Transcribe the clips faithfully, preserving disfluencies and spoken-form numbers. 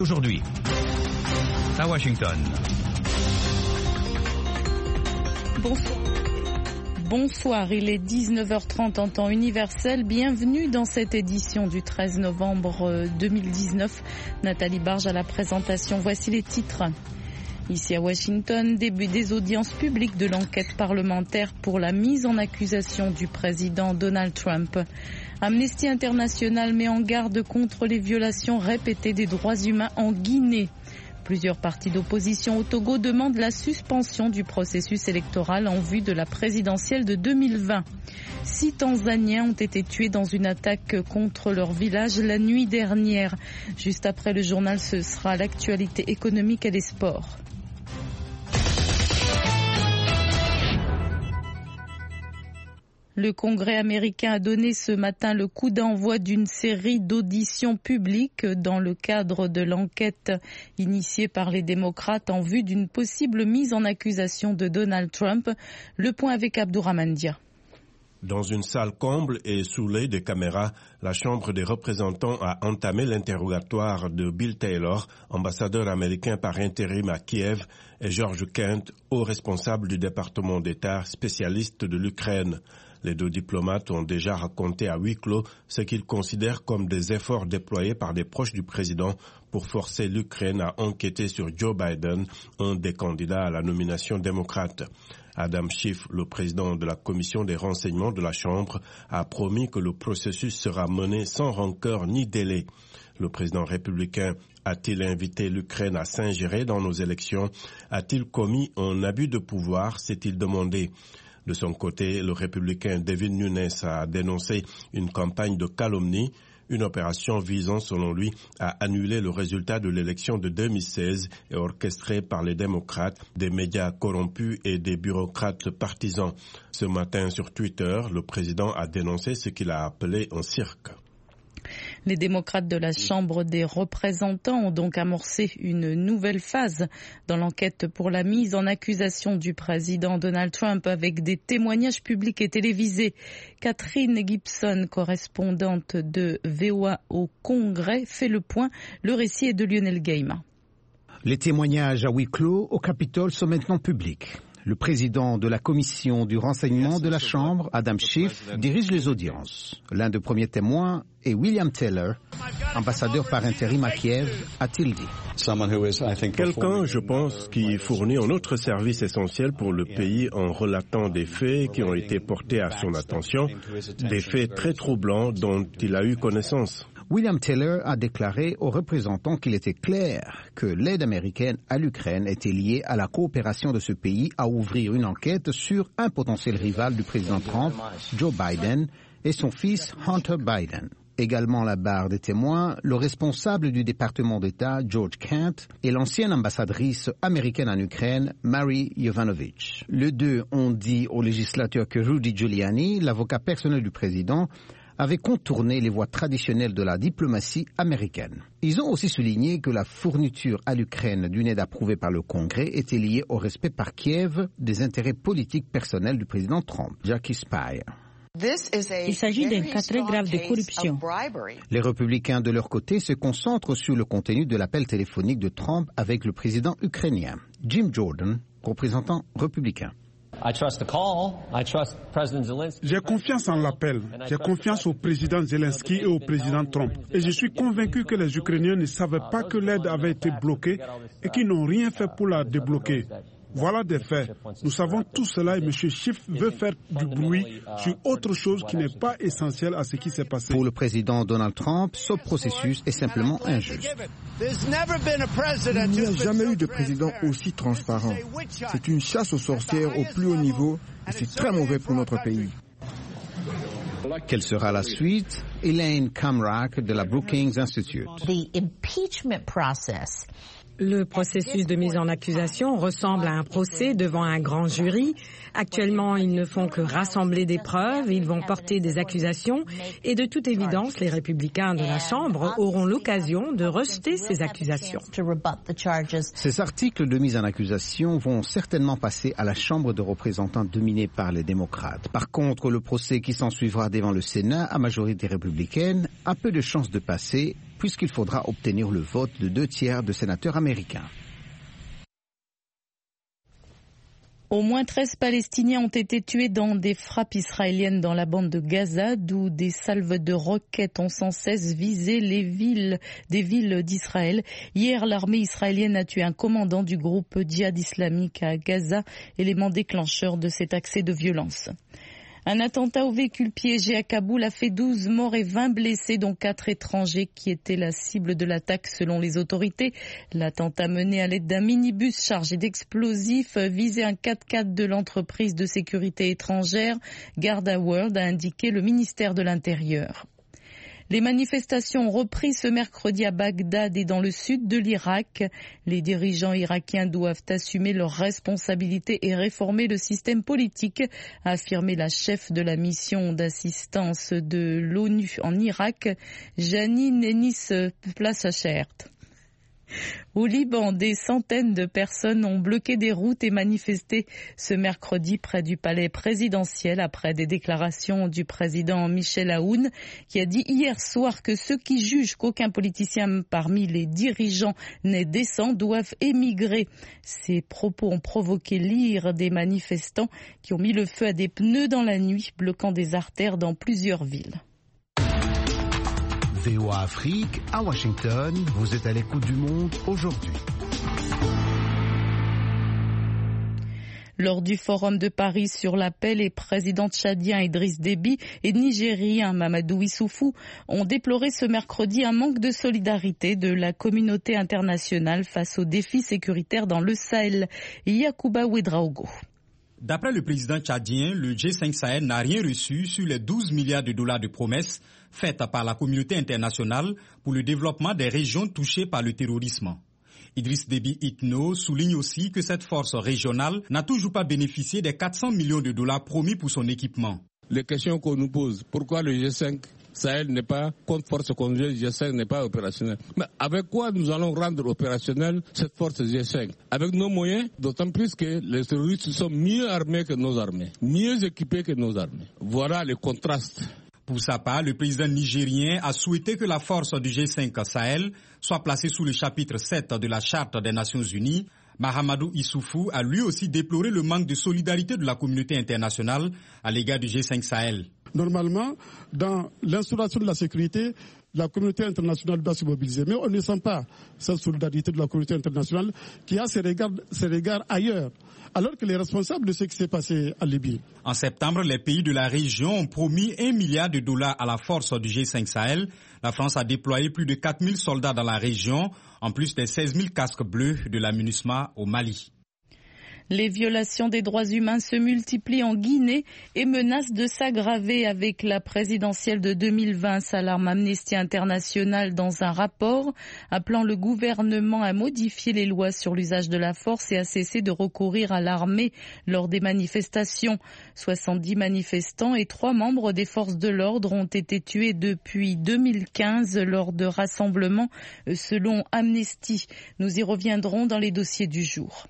Aujourd'hui, à Washington. Bonsoir. Bonsoir, il est dix-neuf heures trente en temps universel. Bienvenue dans cette édition du treize novembre deux mille dix-neuf. Nathalie Barge à la présentation. Voici les titres. Ici à Washington, début des audiences publiques de l'enquête parlementaire pour la mise en accusation du président Donald Trump. Amnesty International met en garde contre les violations répétées des droits humains en Guinée. Plusieurs partis d'opposition au Togo demandent la suspension du processus électoral en vue de la présidentielle de deux mille vingt. Six Tanzaniens ont été tués dans une attaque contre leur village la nuit dernière. Juste après le journal, ce sera l'actualité économique et les sports. Le Congrès américain a donné ce matin le coup d'envoi d'une série d'auditions publiques dans le cadre de l'enquête initiée par les démocrates en vue d'une possible mise en accusation de Donald Trump. Le point avec Abdourahmane Dia. Dans une salle comble et sous l'œil des caméras, la Chambre des représentants a entamé l'interrogatoire de Bill Taylor, ambassadeur américain par intérim à Kiev, et George Kent, haut responsable du département d'État spécialiste de l'Ukraine. Les deux diplomates ont déjà raconté à huis clos ce qu'ils considèrent comme des efforts déployés par des proches du président pour forcer l'Ukraine à enquêter sur Joe Biden, un des candidats à la nomination démocrate. Adam Schiff, le président de la commission des renseignements de la Chambre, a promis que le processus sera mené sans rancœur ni délai. Le président républicain a-t-il invité l'Ukraine à s'ingérer dans nos élections? A-t-il commis un abus de pouvoir? S'est-il demandé. De son côté, le républicain Devin Nunes a dénoncé une campagne de calomnie, une opération visant, selon lui, à annuler le résultat de l'élection de deux mille seize et orchestrée par les démocrates, des médias corrompus et des bureaucrates partisans. Ce matin, sur Twitter, le président a dénoncé ce qu'il a appelé un cirque. Les démocrates de la Chambre des représentants ont donc amorcé une nouvelle phase dans l'enquête pour la mise en accusation du président Donald Trump avec des témoignages publics et télévisés. Catherine Gibson, correspondante de V O A au Congrès, fait le point. Le récit est de Lionel Gaima. Les témoignages à huis clos au Capitole sont maintenant publics. Le président de la commission du renseignement de la Chambre, Adam Schiff, dirige les audiences. L'un des premiers témoins est William Taylor, ambassadeur par intérim à Kiev, a-t-il dit. Quelqu'un, je pense, qui fournit un autre service essentiel pour le pays en relatant des faits qui ont été portés à son attention, des faits très troublants dont il a eu connaissance. William Taylor a déclaré aux représentants qu'il était clair que l'aide américaine à l'Ukraine était liée à la coopération de ce pays à ouvrir une enquête sur un potentiel rival du président Trump, Joe Biden, et son fils Hunter Biden. Également à la barre des témoins, le responsable du département d'État, George Kent, et l'ancienne ambassadrice américaine en Ukraine, Mary Yovanovitch. Les deux ont dit au législateur que Rudy Giuliani, l'avocat personnel du président, avait contourné les voies traditionnelles de la diplomatie américaine. Ils ont aussi souligné que la fourniture à l'Ukraine d'une aide approuvée par le Congrès était liée au respect par Kiev des intérêts politiques personnels du président Trump. Jackie Spire. Il s'agit d'un cas très grave de corruption. Les républicains de leur côté se concentrent sur le contenu de l'appel téléphonique de Trump avec le président ukrainien. Jim Jordan, représentant républicain. J'ai confiance en l'appel. J'ai confiance au président Zelensky et au président Trump. Et je suis convaincu que les Ukrainiens ne savaient pas que l'aide avait été bloquée et qu'ils n'ont rien fait pour la débloquer. Voilà des faits. Nous savons tout cela et M. Schiff veut faire du bruit sur autre chose qui n'est pas essentielle à ce qui s'est passé. Pour le président Donald Trump, ce processus est simplement injuste. Il n'y a jamais eu de président aussi transparent. C'est une chasse aux sorcières au plus haut niveau et c'est très mauvais pour notre pays. Quelle sera la suite? Elaine Kamrak de la Brookings Institute. Le processus de mise en accusation ressemble à un procès devant un grand jury. Actuellement, ils ne font que rassembler des preuves, ils vont porter des accusations et de toute évidence, les républicains de la Chambre auront l'occasion de rejeter ces accusations. Ces articles de mise en accusation vont certainement passer à la Chambre de représentants dominée par les démocrates. Par contre, le procès qui s'ensuivra devant le Sénat à majorité républicaine a peu de chances de passer puisqu'il faudra obtenir le vote de deux tiers de sénateurs américains. Au moins treize Palestiniens ont été tués dans des frappes israéliennes dans la bande de Gaza, d'où des salves de roquettes ont sans cesse visé les villes, des villes d'Israël. Hier, l'armée israélienne a tué un commandant du groupe djihad islamique à Gaza, élément déclencheur de cet accès de violence. Un attentat au véhicule piégé à Kaboul a fait douze morts et vingt blessés, dont quatre étrangers qui étaient la cible de l'attaque selon les autorités. L'attentat mené à l'aide d'un minibus chargé d'explosifs visait un quatre-quatre de l'entreprise de sécurité étrangère Garda World, a indiqué le ministère de l'Intérieur. Les manifestations ont repris ce mercredi à Bagdad et dans le sud de l'Irak. Les dirigeants irakiens doivent assumer leurs responsabilités et réformer le système politique, a affirmé la chef de la mission d'assistance de l'ONU en Irak, Janine Ennis Plassachert. Au Liban, des centaines de personnes ont bloqué des routes et manifesté ce mercredi près du palais présidentiel après des déclarations du président Michel Aoun qui a dit hier soir que ceux qui jugent qu'aucun politicien parmi les dirigeants n'est décent doivent émigrer. Ces propos ont provoqué l'ire des manifestants qui ont mis le feu à des pneus dans la nuit, bloquant des artères dans plusieurs villes. V O A Afrique, à Washington, vous êtes à l'écoute du monde aujourd'hui. Lors du forum de Paris sur la paix, les présidents tchadiens Idriss Déby et nigériens Mamadou Issoufou ont déploré ce mercredi un manque de solidarité de la communauté internationale face aux défis sécuritaires dans le Sahel. Yacouba Ouedraogo. D'après le président tchadien, le G cinq Sahel n'a rien reçu sur les douze milliards de dollars de promesses faites par la communauté internationale pour le développement des régions touchées par le terrorisme. Idriss Déby Itno souligne aussi que cette force régionale n'a toujours pas bénéficié des quatre cents millions de dollars promis pour son équipement. Les questions qu'on nous pose, pourquoi le G cinq Sahel n'est pas, contre force conjointe G cinq n'est pas opérationnel. Mais avec quoi nous allons rendre opérationnelle cette force G cinq? Avec nos moyens, d'autant plus que les terroristes sont mieux armés que nos armées, mieux équipés que nos armées. Voilà le contraste. Pour sa part, le président nigérien a souhaité que la force du G cinq Sahel soit placée sous le chapitre sept de la Charte des Nations Unies. Mahamadou Issoufou a lui aussi déploré le manque de solidarité de la communauté internationale à l'égard du G cinq Sahel. Normalement, dans l'instauration de la sécurité, la communauté internationale doit se mobiliser. Mais on ne sent pas cette solidarité de la communauté internationale qui a ses regards, ses regards ailleurs, alors que les responsables de ce qui s'est passé en Libye. En septembre, les pays de la région ont promis un milliard de dollars à la force du G cinq Sahel. La France a déployé plus de quatre mille soldats dans la région, en plus des seize mille casques bleus de la MINUSMA au Mali. Les violations des droits humains se multiplient en Guinée et menacent de s'aggraver avec la présidentielle de deux mille vingt, s'alarme Amnesty International dans un rapport appelant le gouvernement à modifier les lois sur l'usage de la force et à cesser de recourir à l'armée lors des manifestations. soixante-dix manifestants et trois membres des forces de l'ordre ont été tués depuis deux mille quinze lors de rassemblements selon Amnesty. Nous y reviendrons dans les dossiers du jour.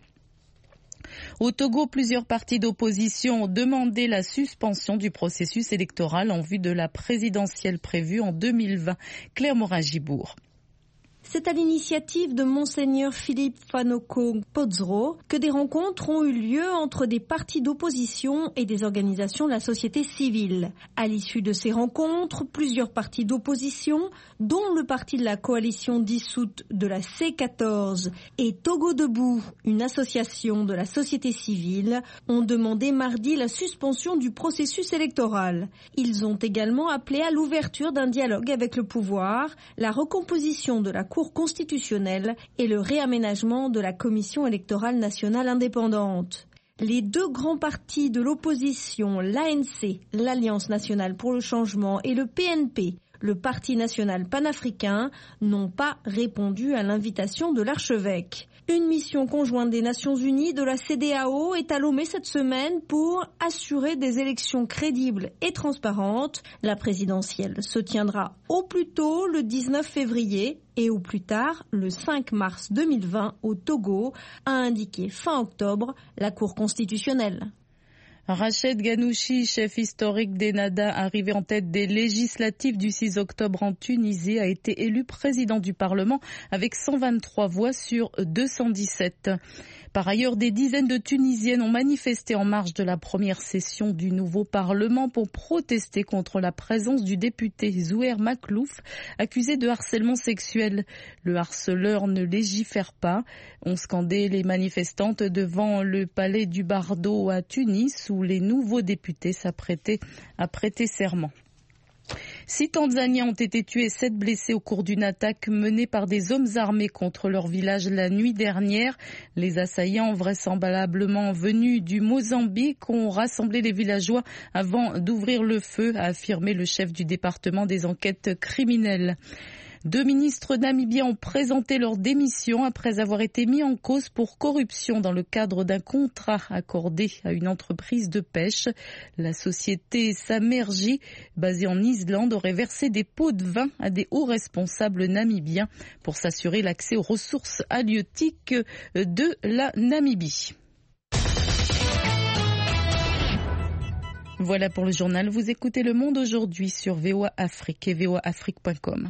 Au Togo, plusieurs partis d'opposition ont demandé la suspension du processus électoral en vue de la présidentielle prévue en deux mille vingt. Claire Morin-Gibourg. C'est à l'initiative de Monseigneur Philippe Fanoko Podzro que des rencontres ont eu lieu entre des partis d'opposition et des organisations de la société civile. À l'issue de ces rencontres, plusieurs partis d'opposition, dont le parti de la coalition dissoute de la C quatorze et Togo Debout, une association de la société civile, ont demandé mardi la suspension du processus électoral. Ils ont également appelé à l'ouverture d'un dialogue avec le pouvoir, la recomposition de la Cour constitutionnelle et le réaménagement de la Commission électorale nationale indépendante. Les deux grands partis de l'opposition, l'A N C, l'Alliance nationale pour le changement, et le P N P, le Parti national panafricain, n'ont pas répondu à l'invitation de l'archevêque. Une mission conjointe des Nations Unies, de la C E D E A O, est à Lomé cette semaine pour assurer des élections crédibles et transparentes. La présidentielle se tiendra au plus tôt le dix-neuf février et au plus tard le cinq mars deux mille vingt au Togo, a indiqué fin octobre la Cour constitutionnelle. Rached Ghannouchi, chef historique d'Ennahda, arrivé en tête des législatives du six octobre en Tunisie, a été élu président du Parlement avec cent vingt-trois voix sur deux cent dix-sept. Par ailleurs, des dizaines de Tunisiennes ont manifesté en marge de la première session du nouveau Parlement pour protester contre la présence du député Zouheir Maklouf, accusé de harcèlement sexuel. Le harceleur ne légifère pas, ont scandé les manifestantes devant le palais du Bardo à Tunis, où les nouveaux députés s'apprêtaient à prêter serment. Six Tanzaniens ont été tués et sept blessés au cours d'une attaque menée par des hommes armés contre leur village la nuit dernière. Les assaillants, vraisemblablement venus du Mozambique, ont rassemblé les villageois avant d'ouvrir le feu, a affirmé le chef du département des enquêtes criminelles. Deux ministres namibiens ont présenté leur démission après avoir été mis en cause pour corruption dans le cadre d'un contrat accordé à une entreprise de pêche. La société Samerji, basée en Islande, aurait versé des pots de vin à des hauts responsables namibiens pour s'assurer l'accès aux ressources halieutiques de la Namibie. Voilà pour le journal. Vous écoutez Le Monde aujourd'hui sur V O A Afrique et V O A Afrique point com.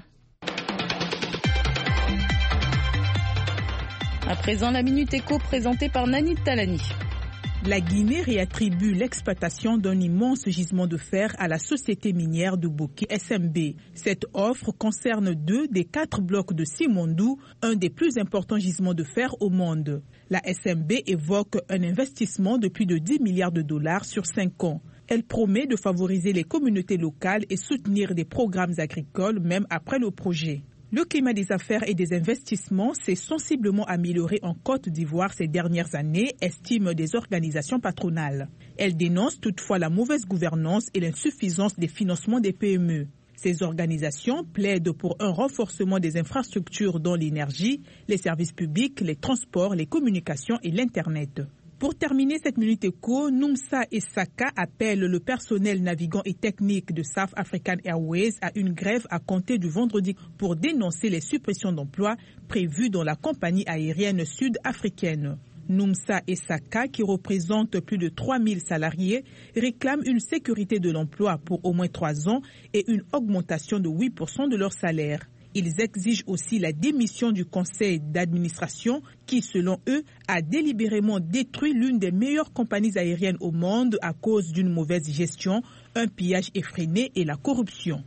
À présent, la Minute Éco présentée par Nani Talani. La Guinée réattribue l'exploitation d'un immense gisement de fer à la société minière de Bouki S M B. Cette offre concerne deux des quatre blocs de Simandou, un des plus importants gisements de fer au monde. La S M B évoque un investissement de plus de dix milliards de dollars sur cinq ans. Elle promet de favoriser les communautés locales et soutenir des programmes agricoles même après le projet. Le climat des affaires et des investissements s'est sensiblement amélioré en Côte d'Ivoire ces dernières années, estiment des organisations patronales. Elles dénoncent toutefois la mauvaise gouvernance et l'insuffisance des financements des P M E. Ces organisations plaident pour un renforcement des infrastructures dont l'énergie, les services publics, les transports, les communications et l'Internet. Pour terminer cette Minute Éco, Noumsa Essaka appelle le personnel navigant et technique de South African Airways à une grève à compter du vendredi pour dénoncer les suppressions d'emplois prévues dans la compagnie aérienne sud-africaine. Noumsa Essaka, qui représente plus de trois mille salariés, réclame une sécurité de l'emploi pour au moins trois ans et une augmentation de huit pour cent de leur salaire. Ils exigent aussi la démission du conseil d'administration qui, selon eux, a délibérément détruit l'une des meilleures compagnies aériennes au monde à cause d'une mauvaise gestion, un pillage effréné et la corruption.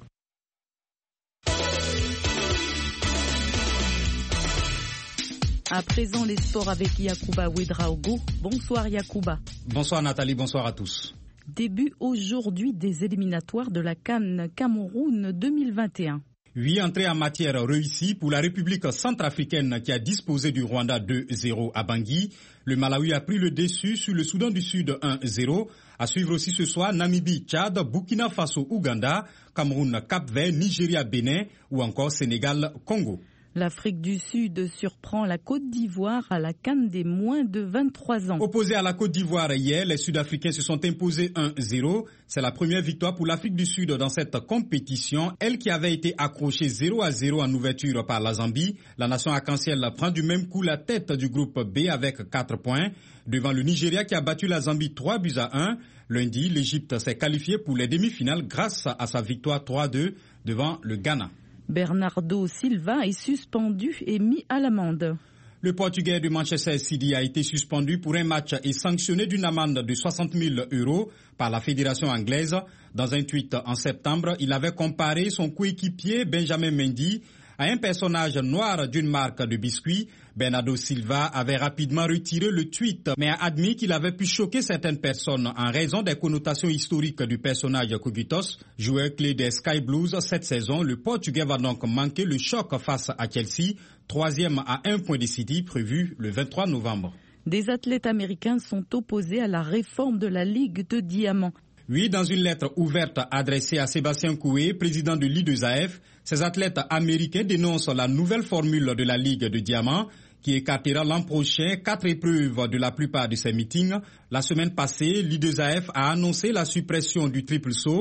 À présent, les sports avec Yacouba Ouedraogo. Bonsoir Yacouba. Bonsoir Nathalie, bonsoir à tous. Début aujourd'hui des éliminatoires de la CAN Cameroun deux mille vingt et un. Huit entrées en matière réussies pour la République centrafricaine qui a disposé du Rwanda deux zéro à Bangui. Le Malawi a pris le dessus sur le Soudan du Sud un zéro. À suivre aussi ce soir Namibie, Tchad, Burkina Faso, Ouganda, Cameroun, Cap-Vert, Nigeria, Bénin ou encore Sénégal, Congo. L'Afrique du Sud surprend la Côte d'Ivoire à la CAN des moins de vingt-trois ans. Opposés à la Côte d'Ivoire hier, les Sud-Africains se sont imposés un zéro. C'est la première victoire pour l'Afrique du Sud dans cette compétition. Elle qui avait été accrochée zéro à zéro en ouverture par la Zambie. La nation arc-en-ciel prend du même coup la tête du groupe B avec quatre points. Devant le Nigeria qui a battu la Zambie trois buts à un. Lundi, l'Égypte s'est qualifiée pour les demi-finales grâce à sa victoire trois deux devant le Ghana. Bernardo Silva est suspendu et mis à l'amende. Le Portugais de Manchester City a été suspendu pour un match et sanctionné d'une amende de soixante mille euros par la fédération anglaise. Dans un tweet en septembre, il avait comparé son coéquipier Benjamin Mendy à un personnage noir d'une marque de biscuits. Bernardo Silva avait rapidement retiré le tweet, mais a admis qu'il avait pu choquer certaines personnes en raison des connotations historiques du personnage Cubitos. Joueur clé des Sky Blues cette saison, le Portugais va donc manquer le choc face à Chelsea, troisième à un point de City, prévu le vingt-trois novembre. Des athlètes américains sont opposés à la réforme de la Ligue de Diamant. Oui, dans une lettre ouverte adressée à Sébastien Coué, président de l'I deux A F, ces athlètes américains dénoncent la nouvelle formule de la Ligue de Diamant qui écartera l'an prochain quatre épreuves de la plupart de ces meetings. La semaine passée, l'I deux A F a annoncé la suppression du triple saut.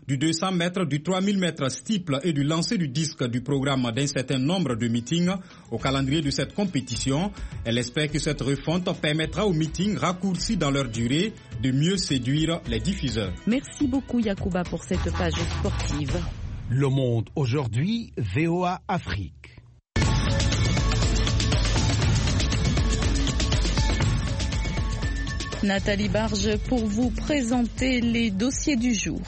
du deux cents mètres, du trois mille mètres steeple et du lancer du disque du programme d'un certain nombre de meetings au calendrier de cette compétition. Elle espère que cette refonte permettra aux meetings raccourcis dans leur durée de mieux séduire les diffuseurs. Merci beaucoup Yacouba pour cette page sportive. Le Monde aujourd'hui, V O A Afrique. Nathalie Barge pour vous présenter les dossiers du jour.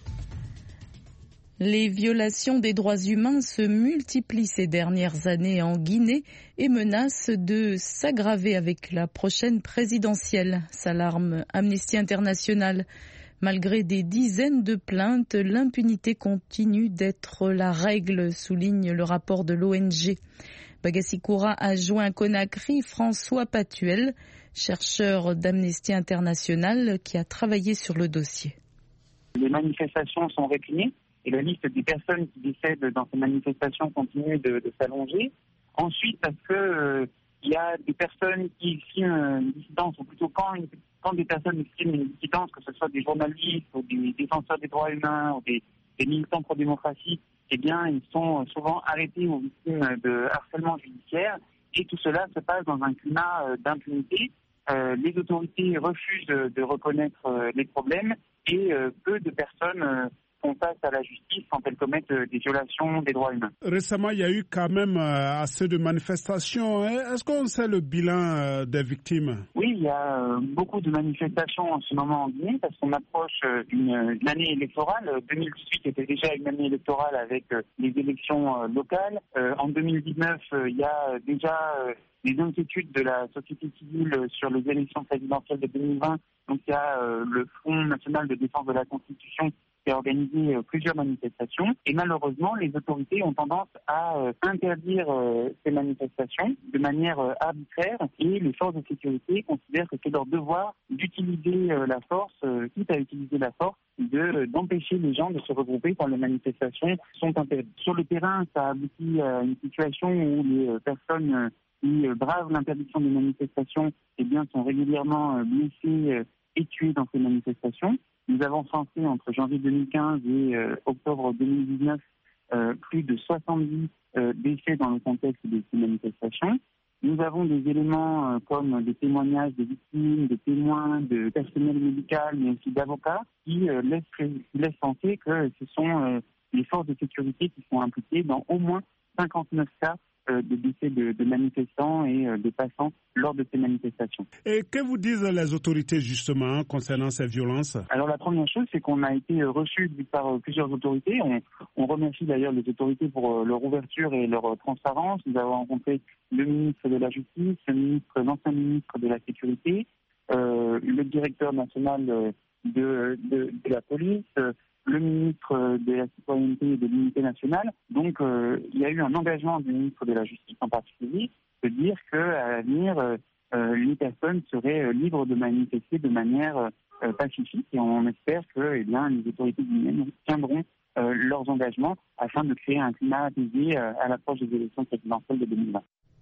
Les violations des droits humains se multiplient ces dernières années en Guinée et menacent de s'aggraver avec la prochaine présidentielle, s'alarme Amnesty International. Malgré des dizaines de plaintes, l'impunité continue d'être la règle, souligne le rapport de l'O N G. Bagassi-Koura a joint Conakry François Patuel, chercheur d'Amnesty International qui a travaillé sur le dossier. Les manifestations sont réprimées et la liste des personnes qui décèdent dans ces manifestations continue de, de s'allonger. Ensuite, parce que euh, il y a des personnes qui expriment une dissidence, ou plutôt quand, une, quand des personnes expriment une dissidence, que ce soit des journalistes ou des défenseurs des droits humains ou des, des militants pro-démocratie, eh bien, ils sont souvent arrêtés ou victimes de harcèlement judiciaire. Et tout cela se passe dans un climat d'impunité. Euh, les autorités refusent de, de reconnaître euh, les problèmes et euh, peu de personnes euh, font face à la justice quand elles commettent euh, des violations des droits humains. Récemment, il y a eu quand même euh, assez de manifestations. Est-ce qu'on sait le bilan euh, des victimes? Oui, il y a euh, beaucoup de manifestations en ce moment en Guinée parce qu'on approche euh, d'une, d'une année électorale. deux mille dix-huit était déjà une année électorale avec euh, les élections euh, locales. Euh, en deux mille dix-neuf, euh, il y a déjà... Euh, les inquiétudes de la société civile sur les élections présidentielles de deux mille vingt. Donc il y a euh, le Front national de défense de la Constitution qui a organisé euh, plusieurs manifestations. Et malheureusement, les autorités ont tendance à euh, interdire euh, ces manifestations de manière euh, arbitraire. Et les forces de sécurité considèrent que c'est leur devoir d'utiliser euh, la force, euh, quitte à utiliser la force, de, euh, d'empêcher les gens de se regrouper quand les manifestations sont interdites. Sur le terrain, ça aboutit à une situation où les euh, personnes... Euh, qui bravent l'interdiction des manifestations, eh bien, sont régulièrement blessés et tués dans ces manifestations. Nous avons censé entre janvier deux mille quinze et euh, octobre deux mille dix-neuf euh, plus de soixante-dix euh, décès dans le contexte de ces manifestations. Nous avons des éléments euh, comme des témoignages de victimes, de témoins, de personnel médical, mais aussi d'avocats, qui euh, laissent, laissent penser que ce sont euh, les forces de sécurité qui sont impliquées dans au moins cinquante-neuf cas de décès de, de manifestants et de passants lors de ces manifestations. Et que vous disent les autorités justement concernant ces violences? Alors la première chose, c'est qu'on a été reçus par plusieurs autorités. On, on remercie d'ailleurs les autorités pour leur ouverture et leur transparence. Nous avons rencontré le ministre de la Justice, le ministre, l'ancien ministre de la Sécurité, euh, le directeur national de, de, de la police, le ministre de la Citoyenneté et de l'Unité nationale. Donc, euh, il y a eu un engagement du ministre de la Justice en particulier de dire qu'à l'avenir, euh, les personnes seraient libres de manifester de manière euh, pacifique et on espère que eh bien, les autorités guinéennes tiendront euh, leurs engagements afin de créer un climat apaisé euh, à l'approche des élections présidentielles de deux mille vingt.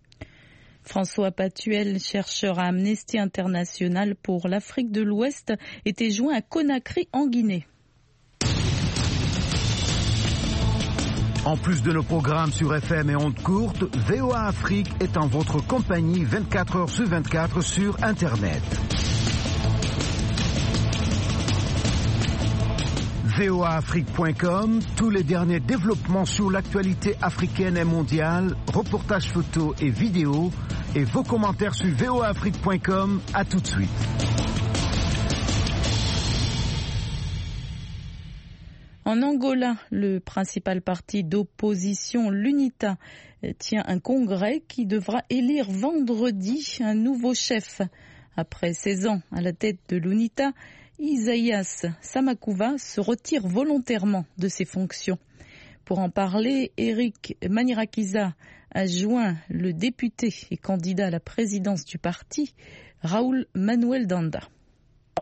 François Patuel, chercheur à Amnesty International pour l'Afrique de l'Ouest, était joint à Conakry en Guinée. En plus de nos programmes sur F M et ondes courtes, V O A Afrique est en votre compagnie vingt-quatre heures sur vingt-quatre sur Internet. V O A Afrique point com, tous les derniers développements sur l'actualité africaine et mondiale, reportages photos et vidéos, et vos commentaires sur V O A Afrique point com. À tout de suite. En Angola, le principal parti d'opposition, l'UNITA, tient un congrès qui devra élire vendredi un nouveau chef. Après seize ans à la tête de l'UNITA, Isaïas Samakouva se retire volontairement de ses fonctions. Pour en parler, Eric Manirakiza a joint le député et candidat à la présidence du parti, Raoul Manuel Danda.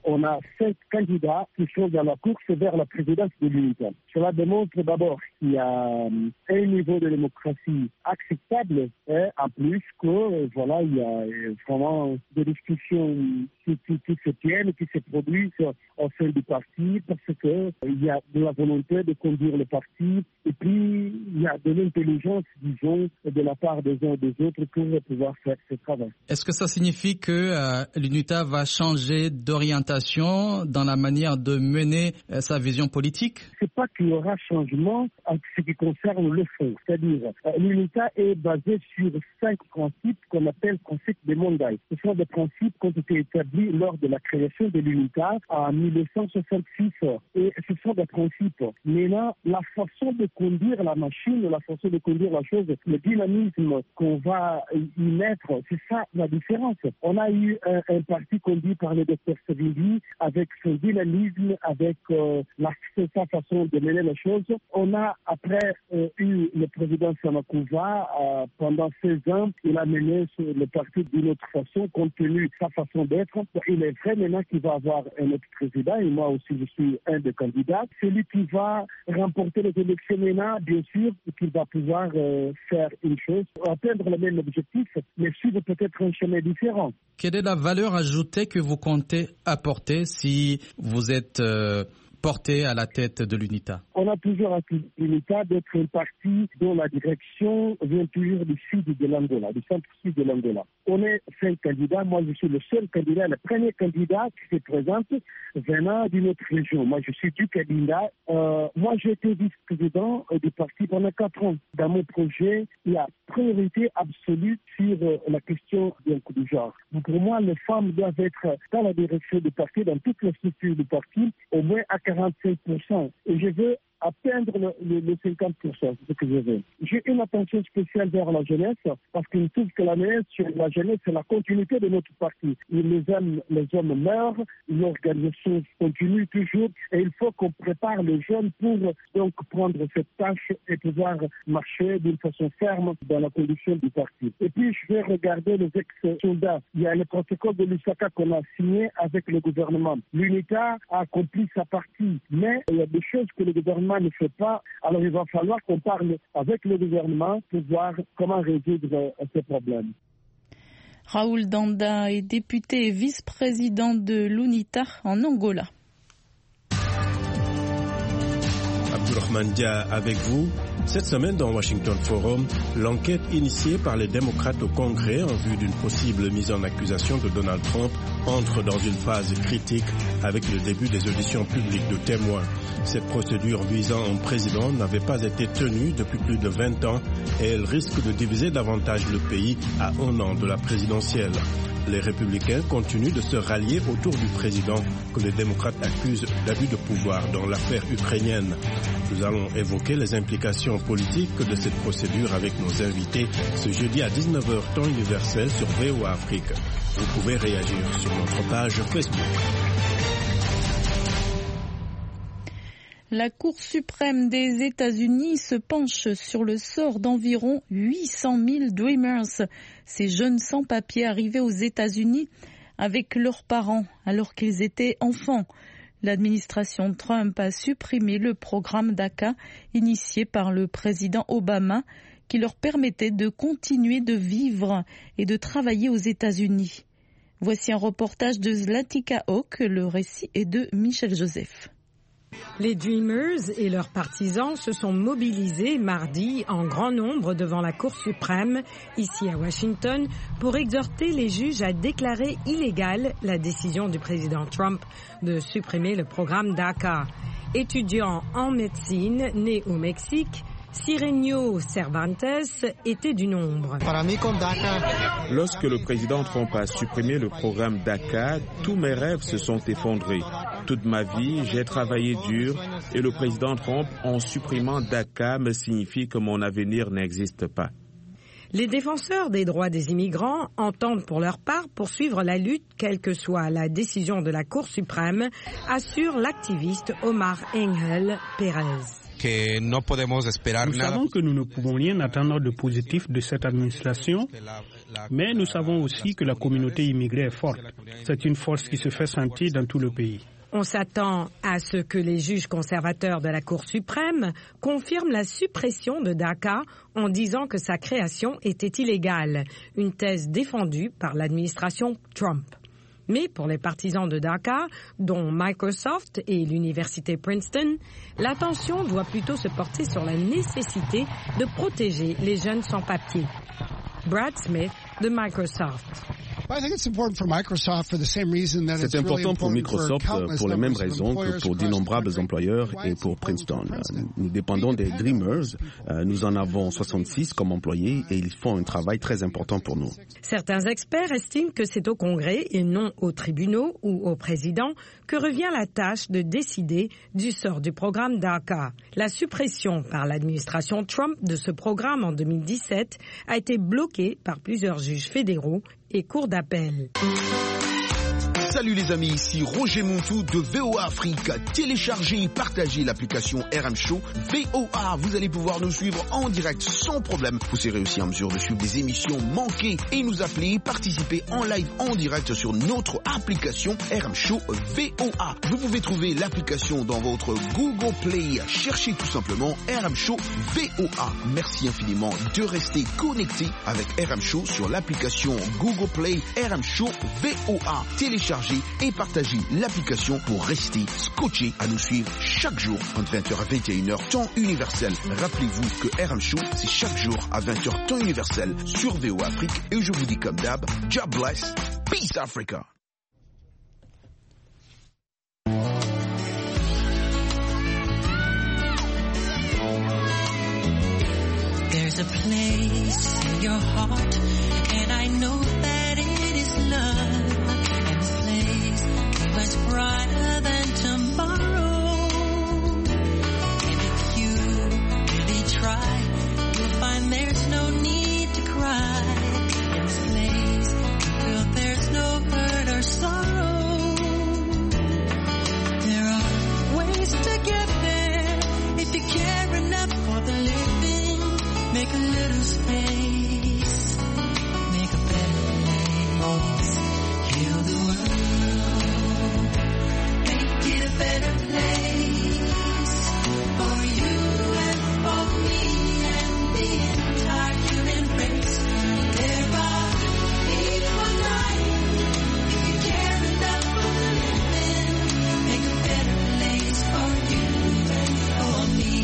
on a cinq candidats qui sont dans la course vers la présidence de l'UNITA. Cela démontre d'abord qu'il y a un niveau de démocratie acceptable, et en plus que voilà, il y a vraiment des discussions qui, qui, qui se tiennent, qui se produisent au sein du parti, parce qu'il y a de la volonté de conduire le parti, et puis il y a de l'intelligence, disons, de la part des uns et des autres pour pouvoir faire ce travail. Est-ce que ça signifie que euh, l'UNITA va changer d'orientation dans la manière de mener euh, sa vision politique? C'est pas qu'il y aura changement en ce qui concerne le fond. C'est-à-dire, euh, l'UNITA est basée sur cinq principes qu'on appelle principes de Mondaï. Ce sont des principes qui ont été établis lors de la création de l'UNITA en mille neuf cent soixante-six. Et ce sont des principes. Maintenant, la façon de conduire la machine, la façon de conduire la chose, le dynamisme qu'on va y mettre, c'est ça la différence. On a eu un, un parti conduit par le docteur Savigny avec son dynamisme, avec euh, la, sa façon de mener les choses. On a après euh, eu le président Samakouva euh, pendant seize ans. Il a mené le parti d'une autre façon, compte tenu de sa façon d'être. Il est vrai maintenant qu'il va avoir un autre président, et moi aussi je suis un des candidats. Celui qui va remporter les élections maintenant, bien sûr, qu'il va pouvoir euh, faire une chose, atteindre le même objectif, mais suivre peut-être un chemin différent. Quelle est la valeur ajoutée que vous comptez apporter si vous êtes euh, porté à la tête de l'UNITA? On a toujours accusé l'UNITA d'être un parti dont la direction vient toujours du sud de l'Angola, du centre-sud de l'Angola. On est cinq candidats. Moi, je suis le seul candidat, le premier candidat qui se présente venant d'une autre région. Moi, je suis du candidat. Euh, moi, j'ai été vice-président du parti pendant quatre ans. Dans mon projet, il y a priorité absolue sur euh, la question donc, du genre. Donc, pour moi, les femmes doivent être dans la direction du parti, dans toutes les structures du parti, au moins à quarante-cinq pour cent. Et je veux atteindre le, le, le cinquante pour cent, c'est ce que je veux. J'ai une attention spéciale vers la jeunesse, parce qu'il me trouve que la jeunesse, la jeunesse, c'est la continuité de notre parti. Les hommes, les hommes meurent, l'organisation continue toujours, et il faut qu'on prépare les jeunes pour donc prendre cette tâche et pouvoir marcher d'une façon ferme dans la conduction du parti. Et puis, je vais regarder les ex-soldats. Il y a le protocole de Lusaka qu'on a signé avec le gouvernement. L'UNITA a accompli sa partie, mais il y a des choses que le gouvernement ne fait pas, alors il va falloir qu'on parle avec le gouvernement pour voir comment résoudre ces problèmes. Raoul Danda est député et vice-président de l'UNITA en Angola. Abdourahmane Dia avec vous. Cette semaine dans Washington Forum, l'enquête initiée par les démocrates au Congrès en vue d'une possible mise en accusation de Donald Trump entre dans une phase critique avec le début des auditions publiques de témoins. Cette procédure visant un président n'avait pas été tenue depuis plus de vingt ans et elle risque de diviser davantage le pays à un an de la présidentielle. Les républicains continuent de se rallier autour du président que les démocrates accusent d'abus de pouvoir dans l'affaire ukrainienne. Nous allons évoquer les implications politiques de cette procédure avec nos invités ce jeudi à dix-neuf heures temps universel sur V O A Afrique. Vous pouvez réagir sur notre page Facebook. La Cour suprême des États-Unis se penche sur le sort d'environ huit cent mille Dreamers, ces jeunes sans-papiers arrivés aux États-Unis avec leurs parents alors qu'ils étaient enfants. L'administration Trump a supprimé le programme DACA initié par le président Obama qui leur permettait de continuer de vivre et de travailler aux États-Unis. Voici un reportage de Zlatica Hawk, le récit est de Michel Joseph. Les Dreamers et leurs partisans se sont mobilisés mardi en grand nombre devant la Cour suprême, ici à Washington, pour exhorter les juges à déclarer illégale la décision du président Trump de supprimer le programme DACA. Étudiant en médecine, né au Mexique, Sirenio Cervantes était du nombre. Lorsque le président Trump a supprimé le programme DACA, tous mes rêves se sont effondrés. Toute ma vie, j'ai travaillé dur et le président Trump, en supprimant DACA, me signifie que mon avenir n'existe pas. Les défenseurs des droits des immigrants entendent pour leur part poursuivre la lutte, quelle que soit la décision de la Cour suprême, assure l'activiste Omar Engel Pérez. Nous savons que nous ne pouvons rien attendre de positif de cette administration Mais nous savons aussi que la communauté immigrée est forte. C'est une force qui se fait sentir dans tout le pays. On s'attend à ce que les juges conservateurs de la Cour suprême confirment la suppression de DACA en disant que sa création était illégale, une thèse défendue par l'administration Trump. Mais pour les partisans de DACA, dont Microsoft et l'université Princeton, l'attention doit plutôt se porter sur la nécessité de protéger les jeunes sans-papiers. Brad Smith de Microsoft. C'est important pour Microsoft pour les mêmes raisons que pour d'innombrables employeurs et pour Princeton. Nous dépendons des Dreamers. Nous en avons soixante-six comme employés et ils font un travail très important pour nous. Certains experts estiment que c'est au Congrès et non aux tribunaux ou au président que revient la tâche de décider du sort du programme DACA. La suppression par l'administration Trump de ce programme en deux mille dix-sept a été bloquée par plusieurs juges fédéraux et cours d'appel. Salut les amis, ici Roger Montou de V O A Afrique. Téléchargez et partagez l'application R M Show V O A. Vous allez pouvoir nous suivre en direct sans problème. Vous serez aussi en mesure de suivre des émissions manquées et nous appeler, participer en live en direct sur notre application R M Show V O A. Vous pouvez trouver l'application dans votre Google Play. Cherchez tout simplement R M Show V O A. Merci infiniment de rester connecté avec R M Show sur l'application Google Play R M Show V O A. Téléchargez et partagez l'application pour rester scotché à nous suivre chaque jour entre vingt heures à vingt et une heures temps universel. Rappelez-vous que R M Show c'est chaque jour à vingt heures temps universel sur V O A Afrique et je vous dis comme d'hab, God bless, peace Africa. There's a place in your heart and I know that it is love. Much brighter than tomorrow. And if you really try, you'll find there's no need to cry. In this place, you feel there's no hurt or sorrow. There are ways to get there. If you care enough for the living, make a little space. Make a better place. Heal the world. Better place for you and for me and the entire human race. There are equal rights if you care enough for the living. Make a better place for you and for me.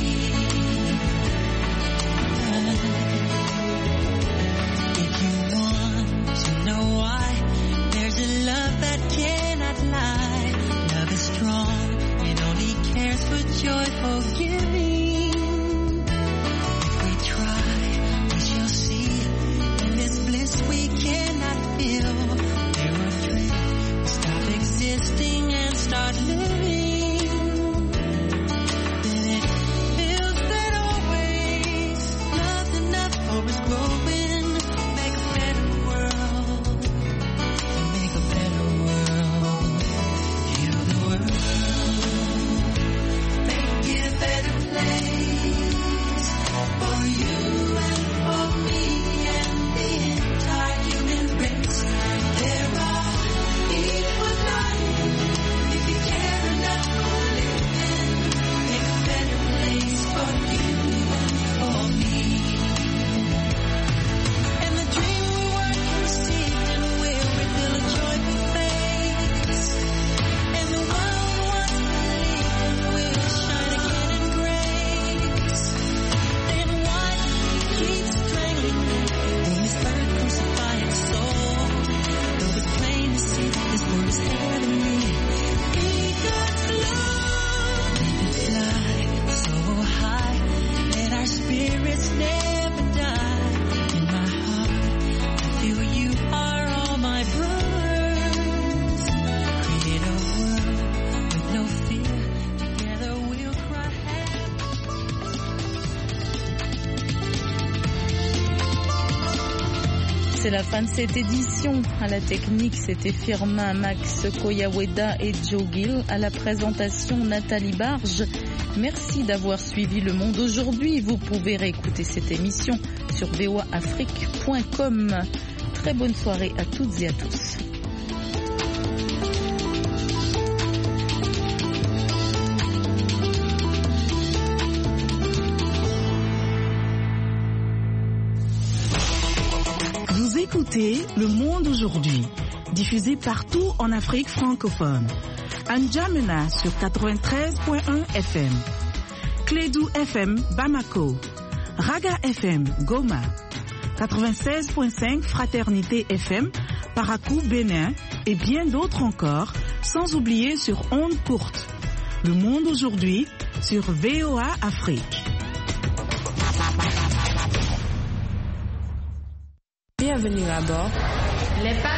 If you want to know why, there's a love that cannot lie. Love is strong. Cares for joyful giving. If we try, we shall see. In this bliss we cannot feel. There will drift, we stop existing and start living. Then it feels that always love's enough for us growing. Make a better world. Make a better world. Heal the world. Better place for you and for me and the entire human race. There are equal rights if you care enough for living. Make a better place for you and for me. And the dream we work can see and will reveal a joyful face. And the world once believed will shine again. This world is heavenly. Be God's love. Let it fly so high. Let our spirits never die. In my heart, I feel you are all my brothers. Create a world with no fear. Together we'll cry happy. C'est la fin de cette édition. À la technique, c'était Firmin, Max Koyaweda et Joe Gill. À la présentation, Nathalie Barge. Merci d'avoir suivi Le Monde aujourd'hui. Vous pouvez réécouter cette émission sur v o a afrique point com. très bonne soirée à toutes et à tous. Vous écoutez Le Monde aujourd'hui, diffusé partout en Afrique francophone. N'Djamena sur quatre-vingt-treize point un F M. Clédou F M Bamako. Raga F M Goma. quatre-vingt-seize point cinq Fraternité F M Parakou Bénin et bien d'autres encore, sans oublier sur ondes courtes. Le Monde aujourd'hui sur V O A Afrique. Bienvenue à bord. Les